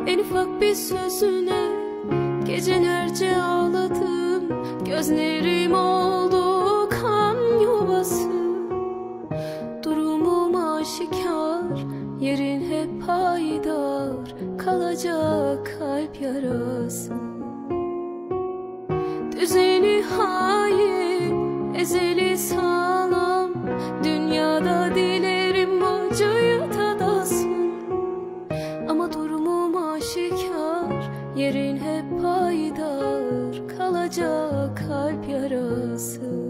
En ufak bir sözüne gecelerce ağladım. Gözlerim oldu kan yuvası. Durumum aşikar, yerin hep payidar, kalacak kalp yarası. Düzeni hain, ezeli sağlam, dünyada dilerim acıyı tadasın. Ama durumum aşikar, yerin hep payidar, kalacak kalp yarası.